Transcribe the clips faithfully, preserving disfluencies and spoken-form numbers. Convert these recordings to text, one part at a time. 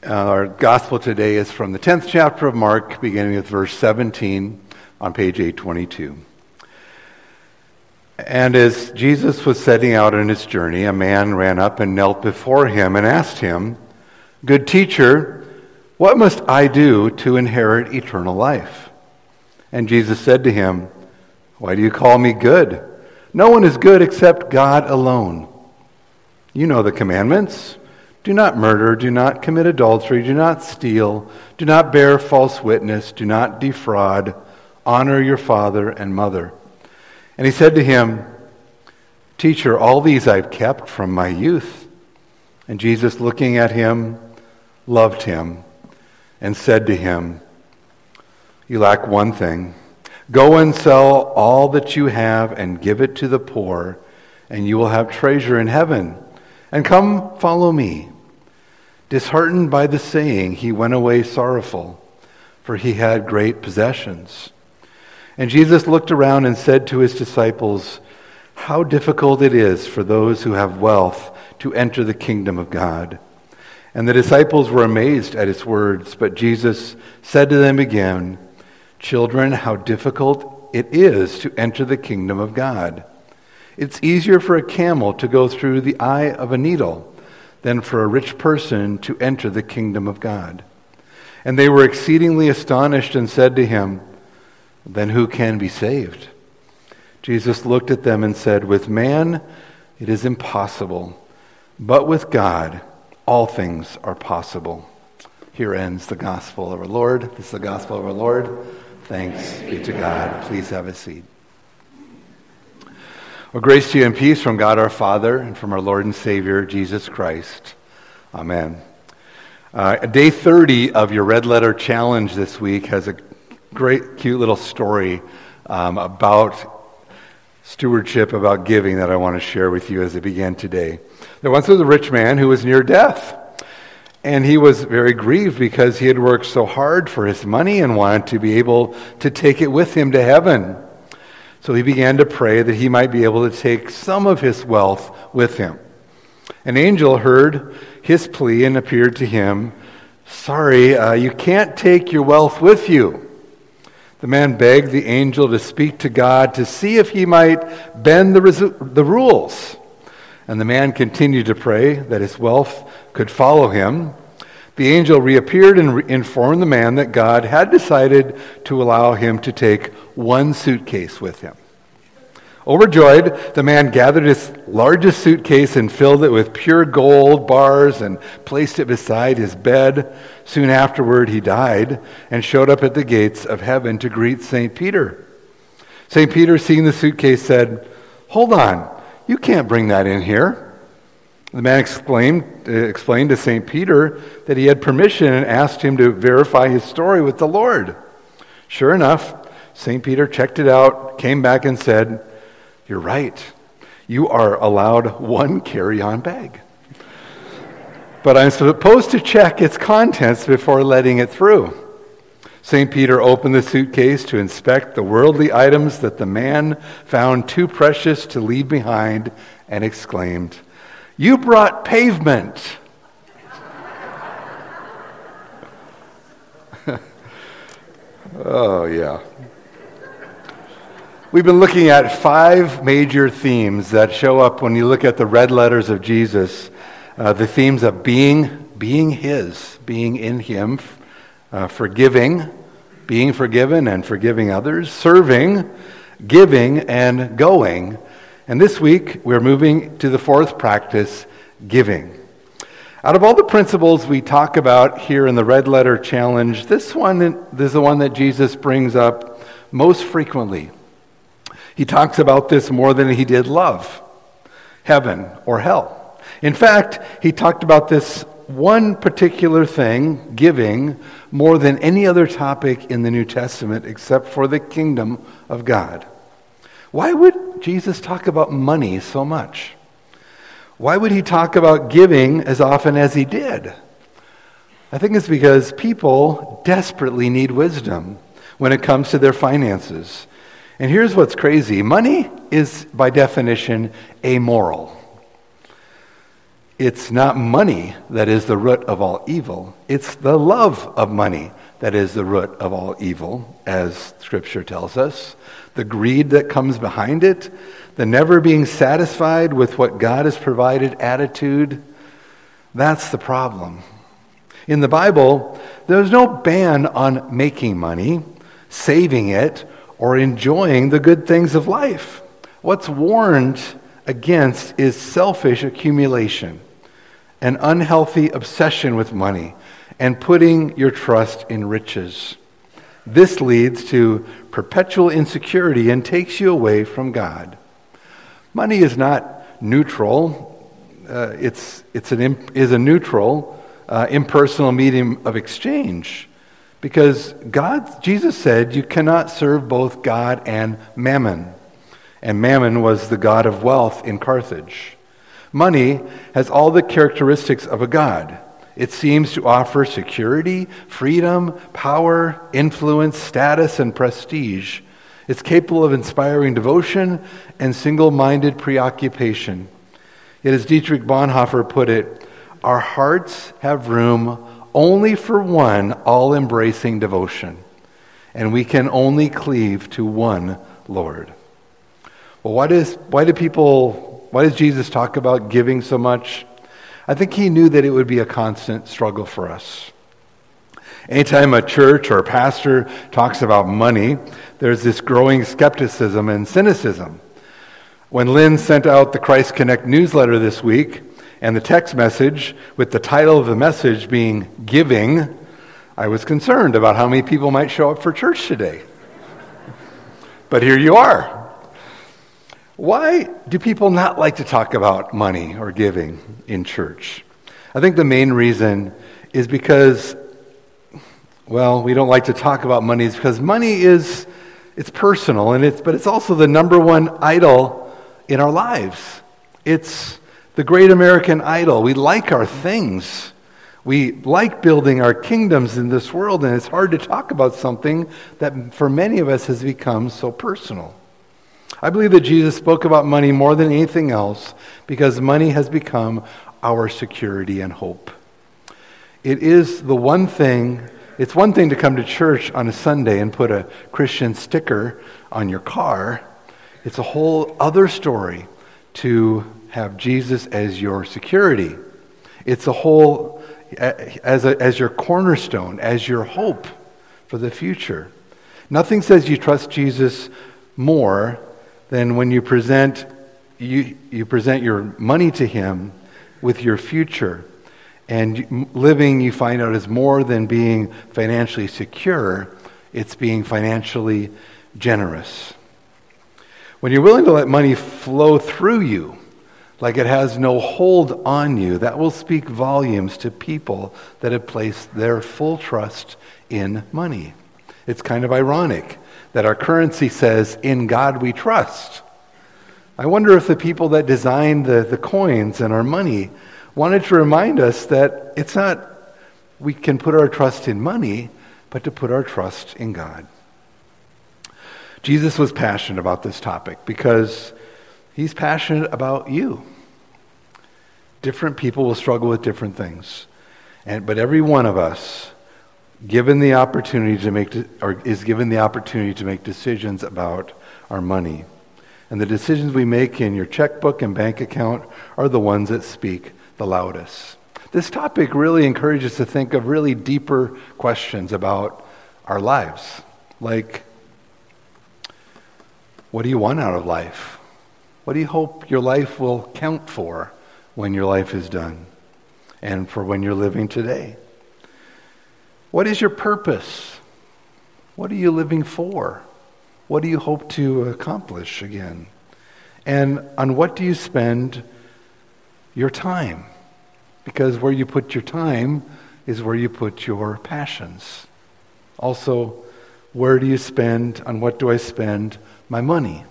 Uh, our gospel today is from the tenth chapter of Mark, beginning with verse seventeen on page eight twenty-two. And as Jesus was setting out on his journey, a man ran up and knelt before him and asked him, "Good teacher, what must I do to inherit eternal life?" And Jesus said to him, "Why do you call me good? No one is good except God alone. You know the commandments. Do not murder, do not commit adultery, do not steal, do not bear false witness, do not defraud, honor your father and mother." And he said to him, "Teacher, all these I've kept from my youth." And Jesus, looking at him, loved him and said to him, "You lack one thing. Go and sell all that you have and give it to the poor, and you will have treasure in heaven. And come, follow me." Disheartened by the saying, he went away sorrowful, for he had great possessions. And Jesus looked around and said to his disciples, "How difficult it is for those who have wealth to enter the kingdom of God." And the disciples were amazed at his words, but Jesus said to them again, "Children, how difficult it is to enter the kingdom of God. It's easier for a camel to go through the eye of a needle than for a rich person to enter the kingdom of God." And they were exceedingly astonished and said to him, "Then who can be saved?" Jesus looked at them and said, "With man it is impossible, but with God all things are possible." Here ends the gospel of our Lord. This is the gospel of our Lord. Thanks be to God. Please have a seat. Well, grace to you and peace from God our Father and from our Lord and Savior, Jesus Christ. Amen. Uh, day thirty of your Red Letter Challenge this week has a great, cute little story um, about stewardship, about giving that I want to share with you as I begin today. There once was a rich man who was near death, and he was very grieved because he had worked so hard for his money and wanted to be able to take it with him to heaven. So he began to pray that he might be able to take some of his wealth with him. An angel heard his plea and appeared to him. "Sorry, uh, you can't take your wealth with you." The man begged the angel to speak to God to see if he might bend the, resu- the rules. And the man continued to pray that his wealth could follow him. The angel reappeared and re- informed the man that God had decided to allow him to take one suitcase with him. Overjoyed, the man gathered his largest suitcase and filled it with pure gold bars and placed it beside his bed. Soon afterward, he died and showed up at the gates of heaven to greet Saint Peter. Saint Peter, seeing the suitcase, said, "Hold on, you can't bring that in here." The man exclaimed, uh, explained to Saint Peter that he had permission and asked him to verify his story with the Lord. Sure enough, Saint Peter checked it out, came back and said, "You're right. You are allowed one carry-on bag. But I'm supposed to check its contents before letting it through." Saint Peter opened the suitcase to inspect the worldly items that the man found too precious to leave behind and exclaimed, "You brought pavement." Oh, yeah. We've been looking at five major themes that show up when you look at the red letters of Jesus. Uh, the themes of being, being His, being in Him, uh, forgiving, being forgiven and forgiving others, serving, giving, and going. And this week, we're moving to the fourth practice, giving. Out of all the principles we talk about here in the Red Letter Challenge, this one is the one that Jesus brings up most frequently. He talks about this more than he did love, heaven, or hell. In fact, he talked about this one particular thing, giving, more than any other topic in the New Testament except for the kingdom of God. Why would Jesus talk about money so much? Why would he talk about giving as often as he did? I think it's because people desperately need wisdom when it comes to their finances. And here's what's crazy. Money is, by definition, amoral. It's not money that is the root of all evil. It's the love of money that is the root of all evil, as Scripture tells us. The greed that comes behind it, the never being satisfied with what God has provided attitude, that's the problem. In the Bible, there's no ban on making money, saving it, or enjoying the good things of life. What's warned against is selfish accumulation, an unhealthy obsession with money, and putting your trust in riches. This leads to perpetual insecurity and takes you away from God. Money is not neutral. Uh, it's it's an imp- is a neutral, uh, impersonal medium of exchange, because God, Jesus said, you cannot serve both God and mammon, and mammon was the god of wealth in Carthage. Money has all the characteristics of a god. It seems to offer security, freedom, power, influence, status, and prestige. It's capable of inspiring devotion and single-minded preoccupation. Yet as Dietrich Bonhoeffer put it, our hearts have room only for one all-embracing devotion, and we can only cleave to one Lord. Well, why does why do people why does Jesus talk about giving so much? I think he knew that it would be a constant struggle for us. Anytime a church or a pastor talks about money, there's this growing skepticism and cynicism. When Lynn sent out the Christ Connect newsletter this week, and the text message with the title of the message being Giving, I was concerned about how many people might show up for church today. But here you are. Why do people not like to talk about money or giving in church? I think the main reason is because, well, we don't like to talk about money is because money is, it's personal, and it's but it's also the number one idol in our lives. It's the great American idol. We like our things. We like building our kingdoms in this world, and it's hard to talk about something that for many of us has become so personal. I believe that Jesus spoke about money more than anything else because money has become our security and hope. It is the one thing, it's one thing to come to church on a Sunday and put a Christian sticker on your car. It's a whole other story to have Jesus as your security. It's a whole, as, a, as your cornerstone, as your hope for the future. Nothing says you trust Jesus more than when you present you you present your money to him with your future. And living, you find out, is more than being financially secure. It's being financially generous. When you're willing to let money flow through you, like it has no hold on you, that will speak volumes to people that have placed their full trust in money. It's kind of ironic that our currency says, "In God we trust." I wonder if the people that designed the, the coins and our money wanted to remind us that it's not we can put our trust in money, but to put our trust in God. Jesus was passionate about this topic because he's passionate about you. Different people will struggle with different things, and but every one of us given the opportunity to make, or is given the opportunity to make decisions about our money. And the decisions we make in your checkbook and bank account are the ones that speak the loudest. This topic really encourages us to think of really deeper questions about our lives. Like, what do you want out of life? What do you hope your life will count for when your life is done? And for when you're living today? What is your purpose? What are you living for? What do you hope to accomplish again? And on what do you spend your time? Because where you put your time is where you put your passions. Also, where do you spend, on what do I spend my money?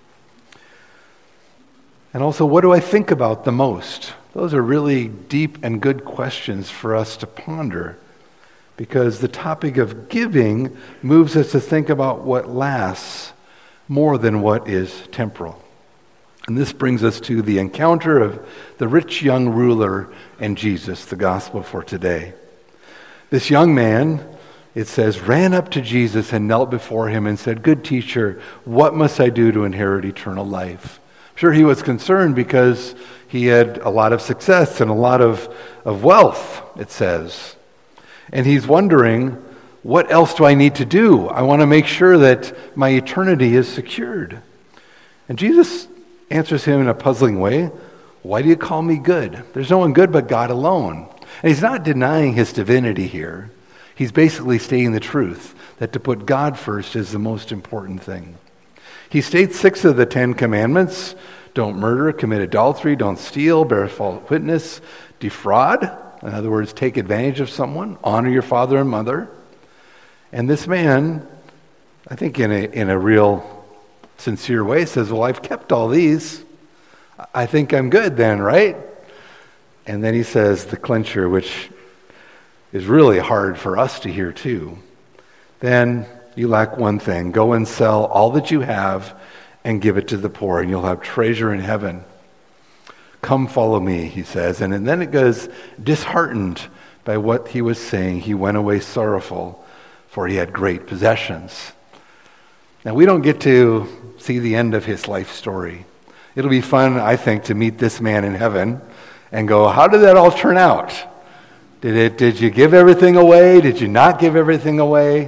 And also, what do I think about the most? Those are really deep and good questions for us to ponder, because the topic of giving moves us to think about what lasts more than what is temporal. And this brings us to the encounter of the rich young ruler and Jesus, the gospel for today. This young man, it says, ran up to Jesus and knelt before him and said, "Good teacher, what must I do to inherit eternal life?" I'm sure he was concerned because he had a lot of success and a lot of, of wealth, it says. And he's wondering, what else do I need to do? I want to make sure that my eternity is secured. And Jesus answers him in a puzzling way. "Why do you call me good? There's no one good but God alone." And he's not denying his divinity here. He's basically stating the truth, that to put God first is the most important thing. He states six of the Ten Commandments: don't murder, commit adultery, don't steal, bear false witness, defraud, in other words, take advantage of someone, honor your father and mother. And this man, I think in a, in a real sincere way, says, "Well, I've kept all these. I think I'm good then, right?" And then he says the clincher, which is really hard for us to hear too. "Then you lack one thing. Go and sell all that you have and give it to the poor, and you'll have treasure in heaven. Come follow me," he says. And, and then it goes, disheartened by what he was saying, he went away sorrowful, for he had great possessions. Now, we don't get to see the end of his life story. It'll be fun, I think, to meet this man in heaven and go, how did that all turn out? Did it? Did you give everything away? Did you not give everything away?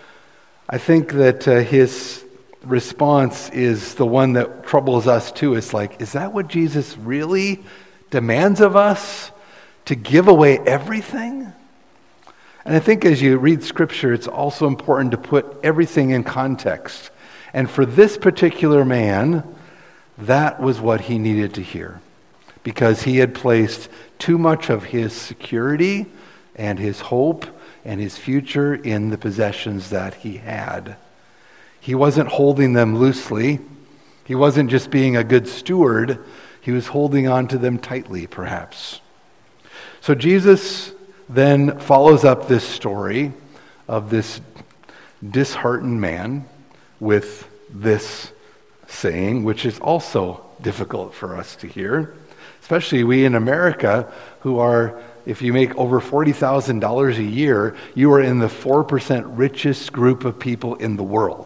I think that uh, his response is the one that troubles us too. It's like, is that what Jesus really demands of us? To give away everything? And I think as you read Scripture, it's also important to put everything in context. And for this particular man, that was what he needed to hear, because he had placed too much of his security and his hope and his future in the possessions that he had. He wasn't holding them loosely. He wasn't just being a good steward. He was holding on to them tightly, perhaps. So Jesus then follows up this story of this disheartened man with this saying, which is also difficult for us to hear, especially we in America who are, if you make over forty thousand dollars a year, you are in the four percent richest group of people in the world.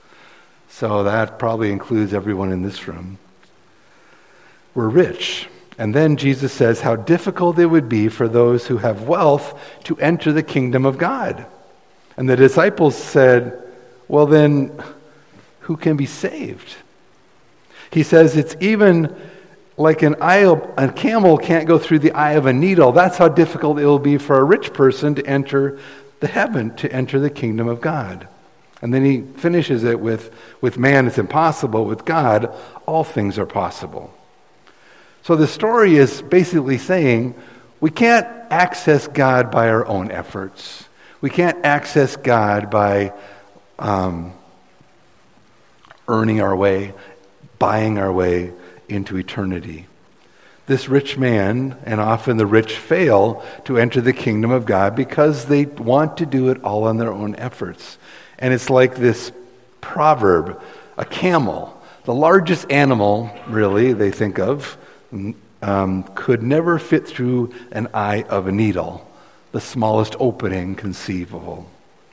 So that probably includes everyone in this room. We're rich. And then Jesus says how difficult it would be for those who have wealth to enter the kingdom of God. And the disciples said, well then, who can be saved? He says it's even like an eye of, a camel can't go through the eye of a needle. That's how difficult it will be for a rich person to enter the heaven, to enter the kingdom of God. And then he finishes it with, with man it's impossible, with God all things are possible. So the story is basically saying we can't access God by our own efforts. We can't access God by um, earning our way, buying our way into eternity. This rich man, and often the rich, fail to enter the kingdom of God because they want to do it all on their own efforts. And it's like this proverb, a camel, the largest animal, really, they think of, um, could never fit through an eye of a needle, the smallest opening conceivable.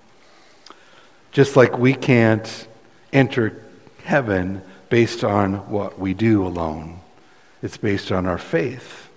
Just like we can't enter heaven based on what we do alone. It's based on our faith.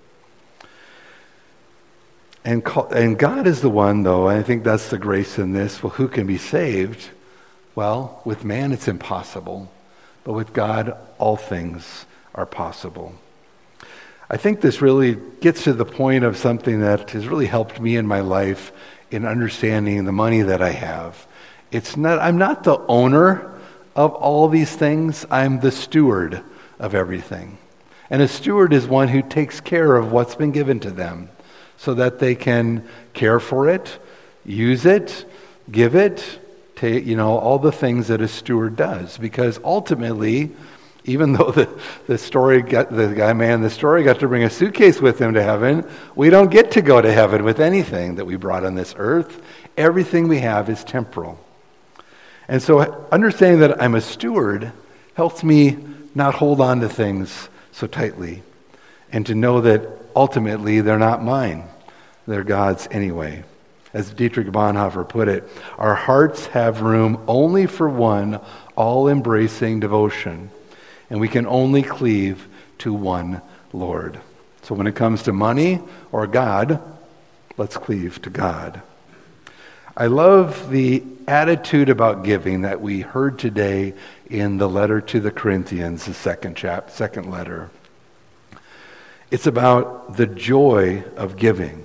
And, and God is the one, though, and I think that's the grace in this. Well, who can be saved? Well, with man it's impossible, but with God all things are possible. I think this really gets to the point of something that has really helped me in my life in understanding the money that I have. It's not, I'm not the owner of all these things. I'm the steward of everything. And a steward is one who takes care of what's been given to them so that they can care for it, use it, give it, take, you know, all the things that a steward does. Because ultimately, even though the, the story got, the guy man in the story got to bring a suitcase with him to heaven, we don't get to go to heaven with anything that we brought on this earth. Everything we have is temporal. And so understanding that I'm a steward helps me not hold on to things so tightly, and to know that ultimately they're not mine. They're God's anyway. As Dietrich Bonhoeffer put it, our hearts have room only for one all-embracing devotion, and we can only cleave to one Lord. So when it comes to money or God, let's cleave to God. I love the attitude about giving that we heard today in the letter to the Corinthians, the second chap, second letter. It's about the joy of giving.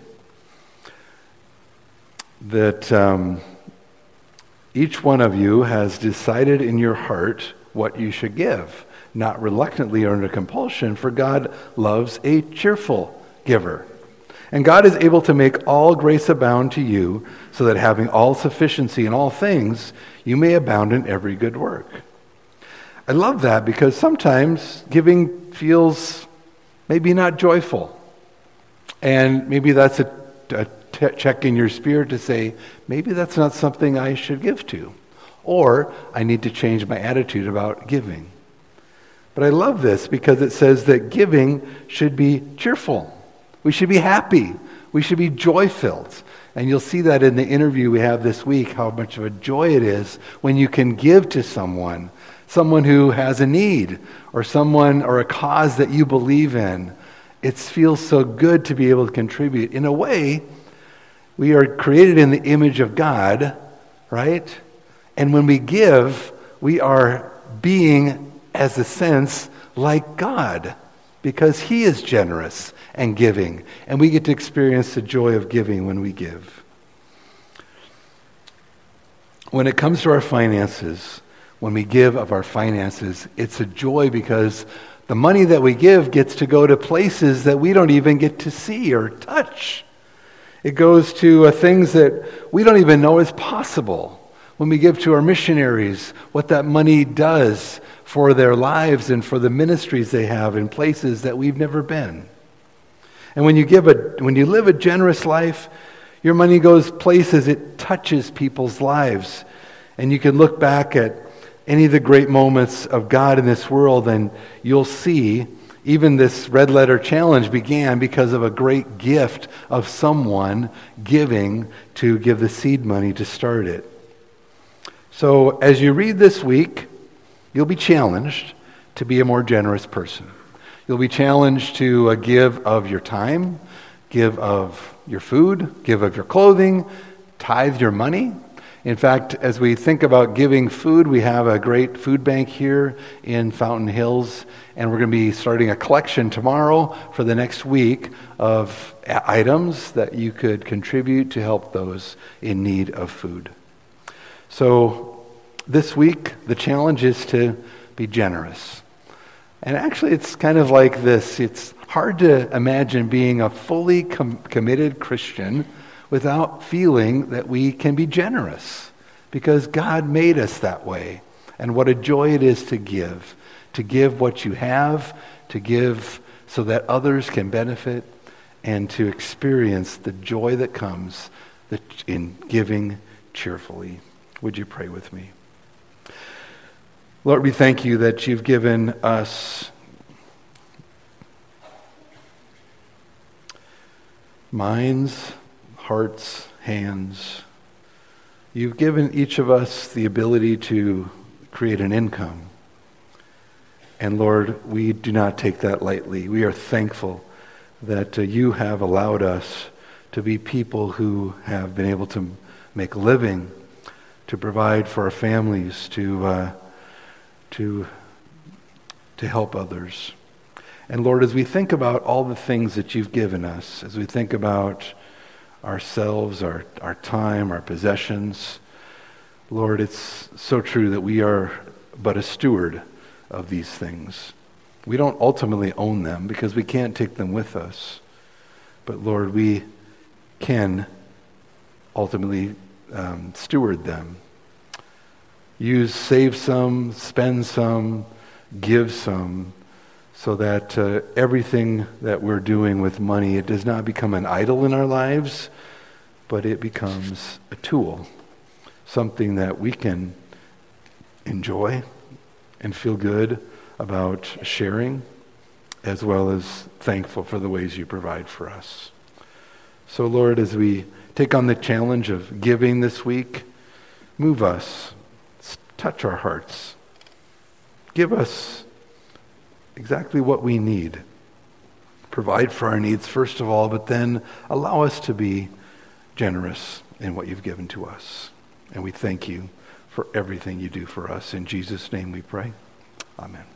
That um, each one of you has decided in your heart what you should give, not reluctantly or under compulsion, for God loves a cheerful giver. And God is able to make all grace abound to you, so that having all sufficiency in all things, you may abound in every good work. I love that because sometimes giving feels maybe not joyful. And maybe that's a, a t- check in your spirit to say, maybe that's not something I should give to. Or I need to change my attitude about giving. But I love this because it says that giving should be cheerful. We should be happy. We should be joy-filled. And you'll see that in the interview we have this week, how much of a joy it is when you can give to someone, someone who has a need, or someone or a cause that you believe in. It feels so good to be able to contribute. In a way, we are created in the image of God, right? And when we give, we are being, as a sense, like God, because He is generous and giving, and we get to experience the joy of giving when we give. When it comes to our finances, when we give of our finances, it's a joy because the money that we give gets to go to places that we don't even get to see or touch. It goes to uh, things that we don't even know is possible. When we give to our missionaries, what that money does for their lives and for the ministries they have in places that we've never been. And when you give a, when you live a generous life, your money goes places, it touches people's lives. And you can look back at any of the great moments of God in this world, and you'll see even this Red Letter Challenge began because of a great gift of someone giving to give the seed money to start it. So as you read this week, you'll be challenged to be a more generous person. You'll be challenged to uh, give of your time, give of your food, give of your clothing, tithe your money. In fact, as we think about giving food, we have a great food bank here in Fountain Hills, and we're going to be starting a collection tomorrow for the next week of items that you could contribute to help those in need of food. So this week, the challenge is to be generous. And actually, it's kind of like this. It's hard to imagine being a fully com- committed Christian without feeling that we can be generous, because God made us that way. And what a joy it is to give, to give what you have, to give so that others can benefit, and to experience the joy that comes in giving cheerfully. Would you pray with me? Lord, we thank you that you've given us minds, hearts, hands. You've given each of us the ability to create an income. And Lord, we do not take that lightly. We are thankful that uh, you have allowed us to be people who have been able to make a living, to provide for our families, to uh, to to help others. And Lord, as we think about all the things that you've given us, as we think about ourselves, our, our time, our possessions, Lord, it's so true that we are but a steward of these things. We don't ultimately own them because we can't take them with us. But Lord, we can ultimately um, steward them. Use, save some, spend some, give some, so that uh, everything that we're doing with money, it does not become an idol in our lives, but it becomes a tool, something that we can enjoy and feel good about sharing, as well as thankful for the ways you provide for us. So, Lord, as we take on the challenge of giving this week, move us, touch our hearts, give us exactly what we need. Provide for our needs, first of all, but then allow us to be generous in what you've given to us. And we thank you for everything you do for us. In Jesus' name we pray. Amen.